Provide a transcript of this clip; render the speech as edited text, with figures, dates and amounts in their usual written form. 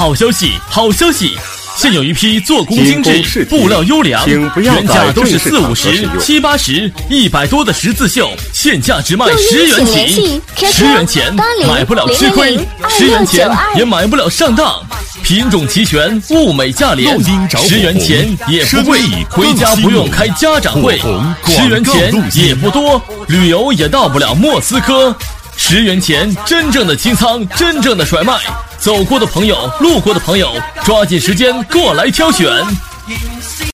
好消息，好消息！现有一批做工精致、布料优良，原价都是40、50、70、80、100多的十字绣，现价只卖10元起，10元钱买不了吃亏，10元钱也买不了上当。品种齐全，物美价廉，10元钱也不贵，回家不用开家长会，10元钱也不多，旅游也到不了莫斯科。10元钱，真正的清仓，真正的甩卖。走过的朋友，路过的朋友，抓紧时间过来挑选。